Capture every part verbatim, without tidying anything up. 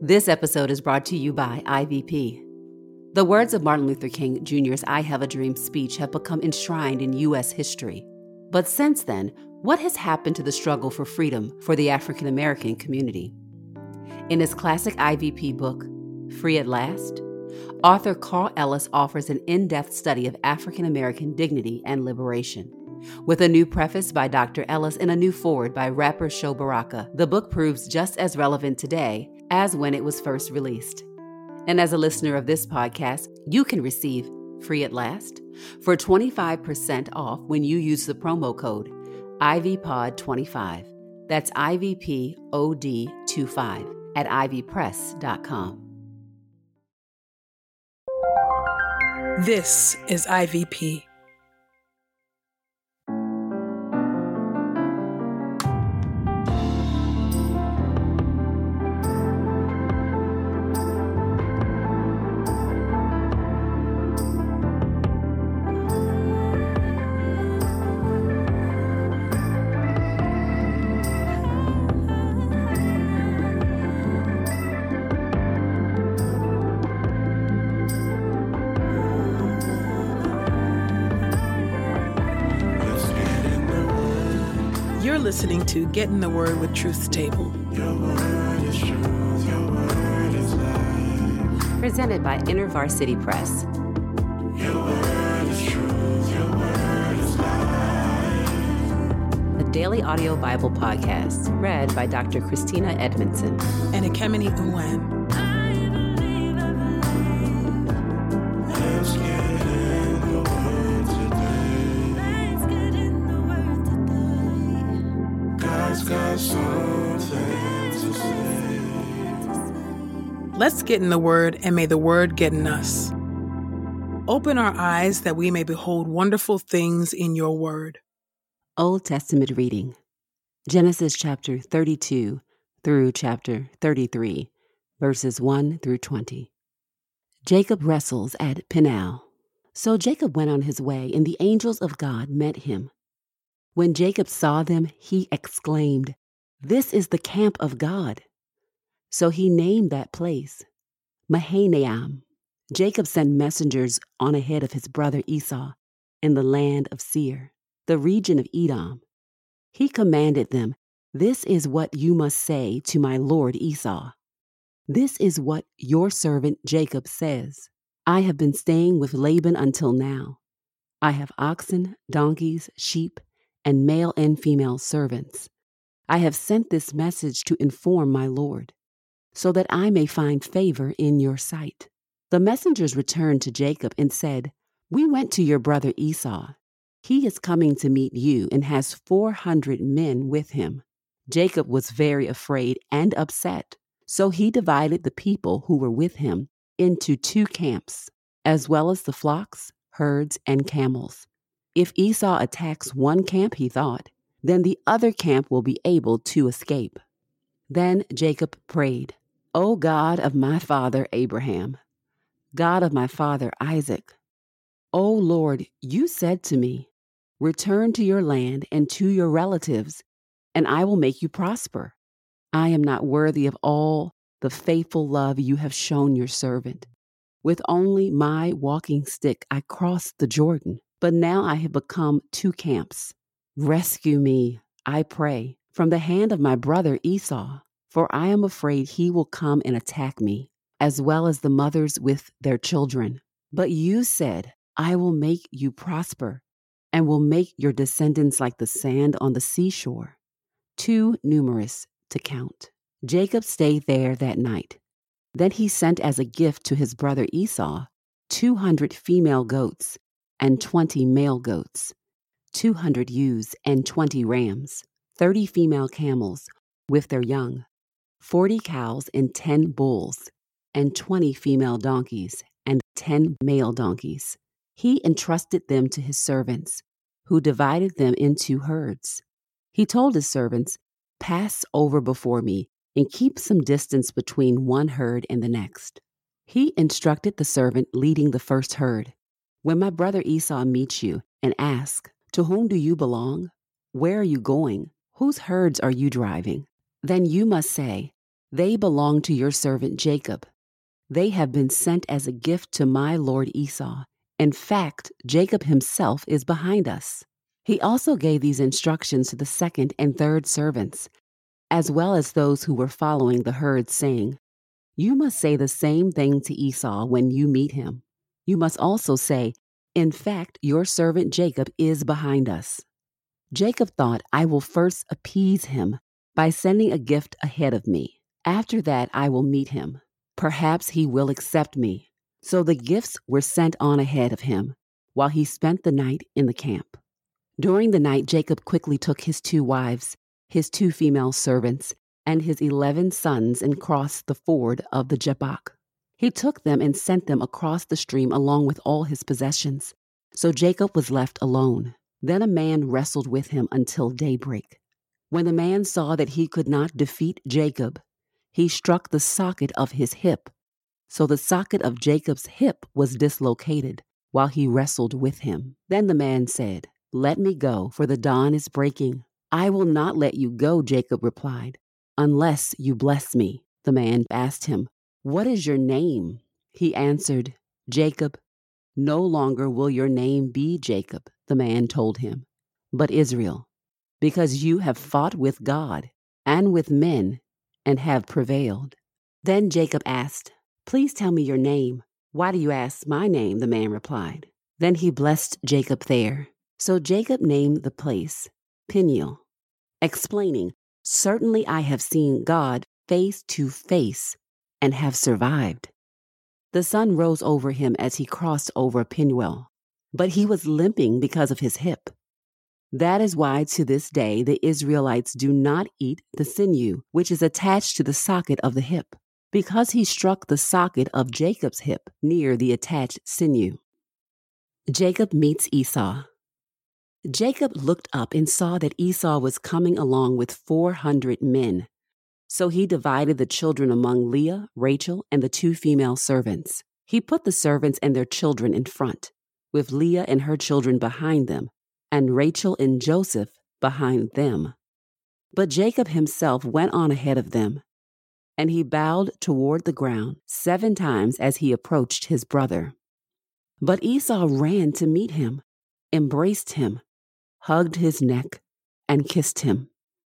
This episode is brought to you by I V P. The words of Martin Luther King Junior's I Have a Dream speech have become enshrined in U S history. But since then, what has happened to the struggle for freedom for the African American community? In his classic I V P book, Free at Last, author Carl Ellis offers an in-depth study of African American dignity and liberation. With a new preface by Doctor Ellis and a new foreword by rapper Sho Baraka, the book proves just as relevant today as when it was first released. And as a listener of this podcast, you can receive Free at Last for twenty-five percent off when you use the promo code I V P O D twenty-five. That's I V P O D twenty-five at ivy press dot com. This is I V P. You're listening to Get in the Word with Truth's Table. Your word is truth, your word is life. Presented by InterVarsity Press. Your word is truth, your word is life. A daily audio Bible podcast read by Doctor Christina Edmondson And Ekemini Uwan. Let's get in the word today. God's got something to say. Let's get in the Word, and may the Word get in us. Open our eyes that we may behold wonderful things in your Word. Old Testament reading, Genesis chapter thirty-two through chapter thirty-three, verses one through twenty. Jacob wrestles at Peniel. So Jacob went on his way, and the angels of God met him. When Jacob saw them, he exclaimed, "This is the camp of God." So he named that place Mahanaim. Jacob sent messengers on ahead of his brother Esau in the land of Seir, the region of Edom. He commanded them, "This is what you must say to my lord Esau. This is what your servant Jacob says. I have been staying with Laban until now. I have oxen, donkeys, sheep, and male and female servants. I have sent this message to inform my lord, so that I may find favor in your sight." The messengers returned to Jacob and said, "We went to your brother Esau. He is coming to meet you and has four hundred men with him." Jacob was very afraid and upset, so he divided the people who were with him into two camps, as well as the flocks, herds, and camels. If Esau attacks one camp, he thought, then the other camp will be able to escape. Then Jacob prayed, "O God of my father Abraham, God of my father Isaac, O Lord, you said to me, 'Return to your land and to your relatives, and I will make you prosper.' I am not worthy of all the faithful love you have shown your servant. With only my walking stick I crossed the Jordan, but now I have become two camps. Rescue me, I pray, from the hand of my brother Esau, for I am afraid he will come and attack me, as well as the mothers with their children. But you said, 'I will make you prosper, and will make your descendants like the sand on the seashore, too numerous to count.'" Jacob stayed there that night. Then he sent as a gift to his brother Esau two hundred female goats and twenty male goats, two hundred ewes and twenty rams, thirty female camels with their young, forty cows and ten bulls, and twenty female donkeys and ten male donkeys. He entrusted them to his servants, who divided them into herds. He told his servants, "Pass over before me and keep some distance between one herd and the next." He instructed the servant leading the first herd, "When my brother Esau meets you and asks, 'To whom do you belong? Where are you going? Whose herds are you driving?' Then you must say, They belong to your servant Jacob. They have been sent as a gift to my lord Esau. In fact, Jacob himself is behind us." He also gave these instructions to the second and third servants, as well as those who were following the herd, saying, "You must say the same thing to Esau when you meet him. You must also say, 'In fact, your servant Jacob is behind us.'" Jacob thought, "I will first appease him by sending a gift ahead of me. After that, I will meet him. Perhaps he will accept me." So the gifts were sent on ahead of him, while he spent the night in the camp. During the night, Jacob quickly took his two wives, his two female servants, and his eleven sons and crossed the ford of the Jabbok. He took them and sent them across the stream along with all his possessions. So Jacob was left alone. Then a man wrestled with him until daybreak. When the man saw that he could not defeat Jacob, he struck the socket of his hip. So the socket of Jacob's hip was dislocated while he wrestled with him. Then the man said, "Let me go, for the dawn is breaking." "I will not let you go," Jacob replied, "unless you bless me." The man asked him, "What is your name?" He answered, "Jacob." "No longer will your name be Jacob," the man told him, "but Israel, because you have fought with God and with men and have prevailed." Then Jacob asked, "Please tell me your name." "Why do you ask my name?" the man replied. Then he blessed Jacob there. So Jacob named the place Peniel, explaining, "Certainly I have seen God face to face and have survived." The sun rose over him as he crossed over Peniel, but he was limping because of his hip. That is why to this day the Israelites do not eat the sinew, which is attached to the socket of the hip, because he struck the socket of Jacob's hip near the attached sinew. Jacob meets Esau. Jacob looked up and saw that Esau was coming along with four hundred men. So he divided the children among Leah, Rachel, and the two female servants. He put the servants and their children in front, with Leah and her children behind them, and Rachel and Joseph behind them. But Jacob himself went on ahead of them, and he bowed toward the ground seven times as he approached his brother. But Esau ran to meet him, embraced him, hugged his neck, and kissed him.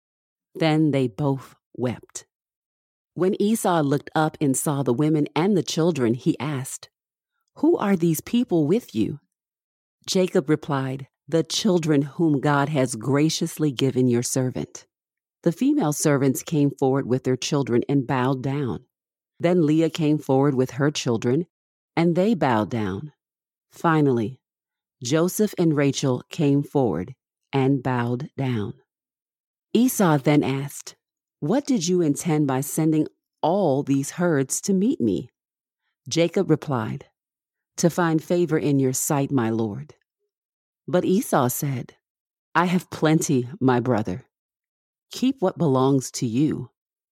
Then they both wept. When Esau looked up and saw the women and the children, he asked, "Who are these people with you?" Jacob replied, "The children whom God has graciously given your servant." The female servants came forward with their children and bowed down. Then Leah came forward with her children, and they bowed down. Finally, Joseph and Rachel came forward and bowed down. Esau then asked, "What did you intend by sending all these herds to meet me?" Jacob replied, "To find favor in your sight, my lord." But Esau said, "I have plenty, my brother. Keep what belongs to you."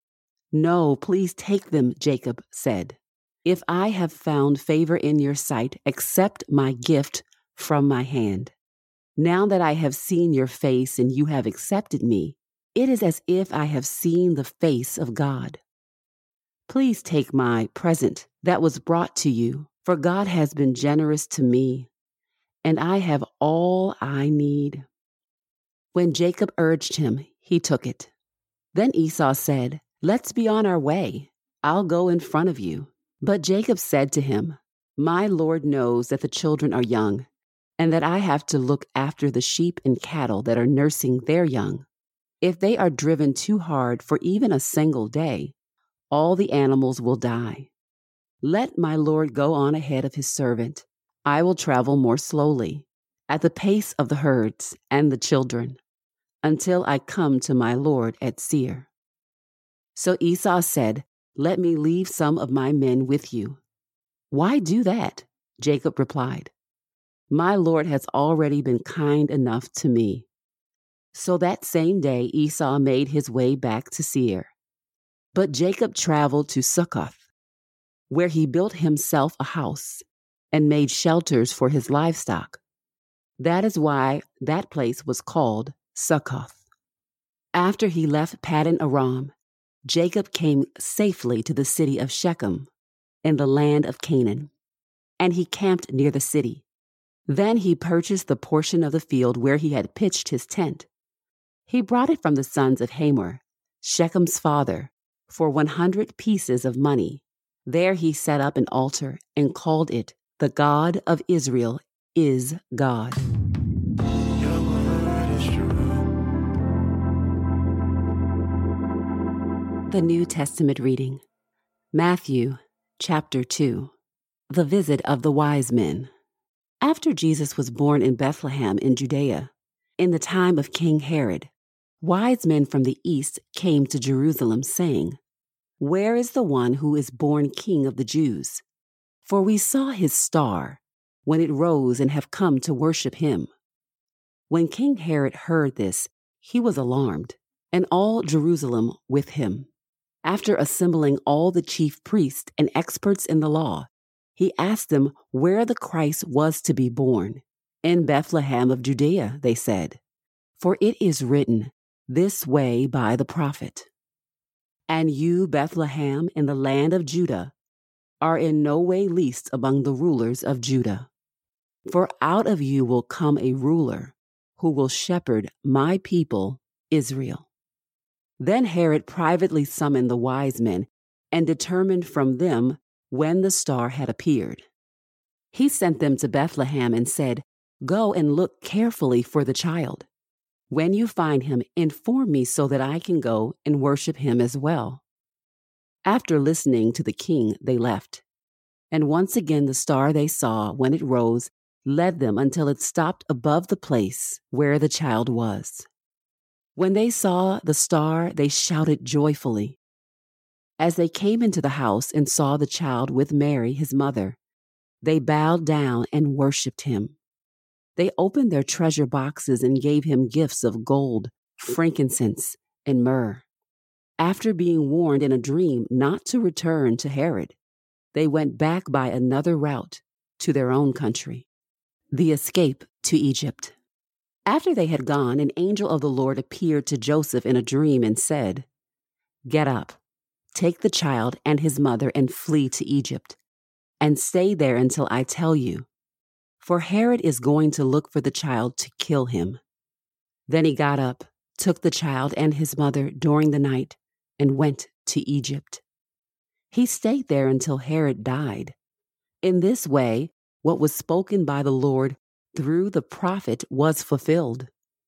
"No, please take them," Jacob said. "If I have found favor in your sight, accept my gift from my hand. Now that I have seen your face and you have accepted me, it is as if I have seen the face of God. Please take my present that was brought to you, for God has been generous to me, and I have all I need." When Jacob urged him, he took it. Then Esau said, "Let's be on our way. I'll go in front of you." But Jacob said to him, "My Lord knows that the children are young, and that I have to look after the sheep and cattle that are nursing their young. If they are driven too hard for even a single day, all the animals will die. Let my Lord go on ahead of his servant. I will travel more slowly, at the pace of the herds and the children, until I come to my Lord at Seir." So Esau said, "Let me leave some of my men with you." "Why do that?" Jacob replied. "My Lord has already been kind enough to me." So that same day Esau made his way back to Seir. But Jacob traveled to Succoth, where he built himself a house and made shelters for his livestock. That is why that place was called Succoth. After he left Paddan Aram, Jacob came safely to the city of Shechem in the land of Canaan, and he camped near the city. Then he purchased the portion of the field where he had pitched his tent. He brought it from the sons of Hamor, Shechem's father, for one hundred pieces of money. There he set up an altar and called it, "The God of Israel is God." Your word is true. The New Testament reading. Matthew chapter two. The visit of the wise men. After Jesus was born in Bethlehem in Judea, in the time of King Herod, wise men from the east came to Jerusalem, saying, "Where is the one who is born King of the Jews? For we saw his star when it rose and have come to worship him." When King Herod heard this, he was alarmed, and all Jerusalem with him. After assembling all the chief priests and experts in the law, he asked them where the Christ was to be born. "In Bethlehem of Judea," they said, "for it is written this way by the prophet. And you, Bethlehem, in the land of Judah, are in no way least among the rulers of Judah. For out of you will come a ruler who will shepherd my people, Israel." Then Herod privately summoned the wise men and determined from them when the star had appeared. He sent them to Bethlehem and said, "Go and look carefully for the child. When you find him, inform me so that I can go and worship him as well." After listening to the king, they left. And once again the star they saw when it rose led them until it stopped above the place where the child was. When they saw the star, they shouted joyfully. As they came into the house and saw the child with Mary, his mother, they bowed down and worshipped him. They opened their treasure boxes and gave him gifts of gold, frankincense, and myrrh. After being warned in a dream not to return to Herod, they went back by another route to their own country. The escape to Egypt. After they had gone, an angel of the Lord appeared to Joseph in a dream and said, "Get up, take the child and his mother and flee to Egypt, and stay there until I tell you. For Herod is going to look for the child to kill him." Then he got up, took the child and his mother during the night, and went to Egypt. He stayed there until Herod died. In this way, what was spoken by the Lord through the prophet was fulfilled.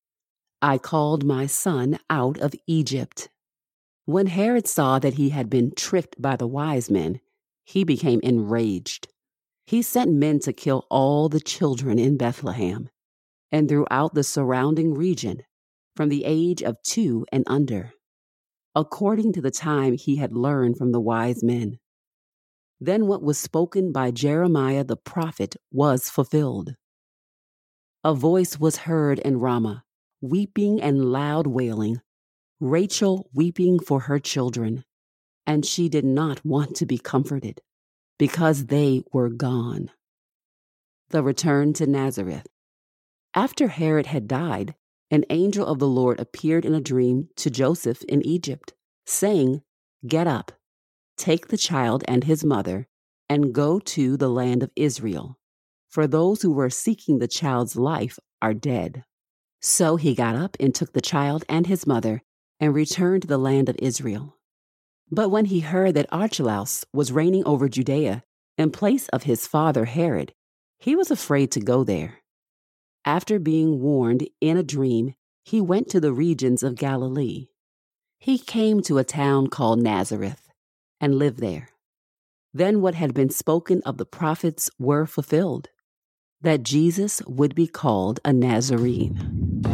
"I called my son out of Egypt." When Herod saw that he had been tricked by the wise men, he became enraged. He sent men to kill all the children in Bethlehem and throughout the surrounding region, from the age of two and under, according to the time he had learned from the wise men. Then what was spoken by Jeremiah the prophet was fulfilled. A voice was heard in Ramah, weeping and loud wailing, Rachel weeping for her children, and she did not want to be comforted, because they were gone. The return to Nazareth. After Herod had died, an angel of the Lord appeared in a dream to Joseph in Egypt, saying, "Get up, take the child and his mother, and go to the land of Israel, for those who were seeking the child's life are dead." So he got up and took the child and his mother and returned to the land of Israel. But when he heard that Archelaus was reigning over Judea in place of his father Herod, he was afraid to go there. After being warned in a dream, he went to the regions of Galilee. He came to a town called Nazareth and lived there. Then what had been spoken of the prophets were fulfilled, that Jesus would be called a Nazarene.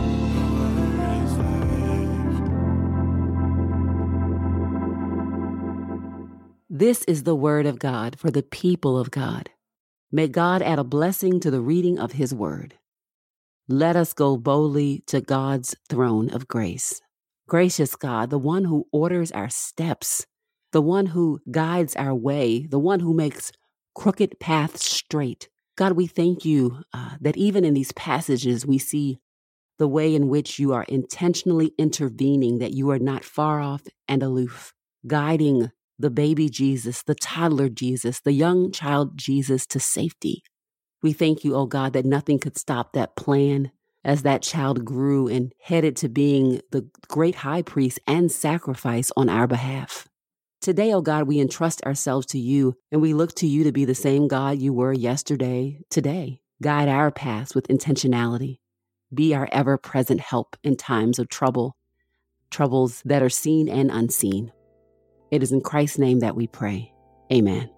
This is the word of God for the people of God. May God add a blessing to the reading of his word. Let us go boldly to God's throne of grace. Gracious God, the one who orders our steps, the one who guides our way, the one who makes crooked paths straight. God, we thank you uh, that even in these passages we see the way in which you are intentionally intervening, that you are not far off and aloof. guiding the baby Jesus, the toddler Jesus, the young child Jesus to safety. We thank you, oh God, that nothing could stop that plan as that child grew and headed to being the great high priest and sacrifice on our behalf. Today, oh God, we entrust ourselves to you, and we look to you to be the same God you were yesterday, today. Guide our paths with intentionality. Be our ever-present help in times of trouble, troubles that are seen and unseen. It is in Christ's name that we pray. Amen.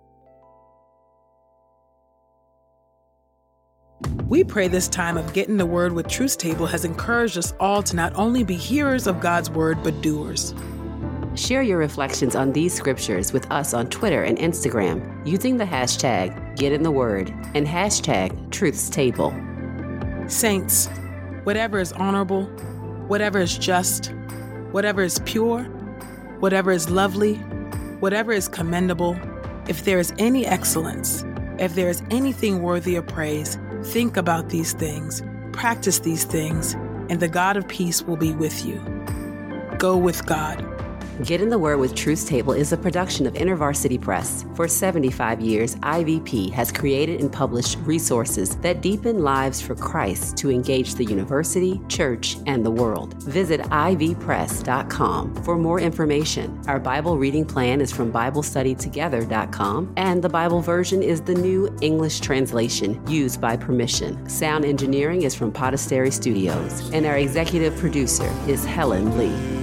We pray this time of Getting the Word with Truth Table has encouraged us all to not only be hearers of God's Word, but doers. Share your reflections on these scriptures with us on Twitter and Instagram using the hashtag GetInTheWord and hashtag Truth's Table. Saints, whatever is honorable, whatever is just, whatever is pure, whatever is lovely, whatever is commendable, if there is any excellence, if there is anything worthy of praise, think about these things, practice these things, and the God of peace will be with you. Go with God. Get in the Word with Truth's Table is a production of InterVarsity Press. For seventy-five years, I V P has created and published resources that deepen lives for Christ to engage the university, church, and the world. Visit I V press dot com for more information. Our Bible reading plan is from Bible Study Together dot com, and the Bible version is the New English Translation used by permission. Sound engineering is from Podastery Studios, and our executive producer is Helen Lee.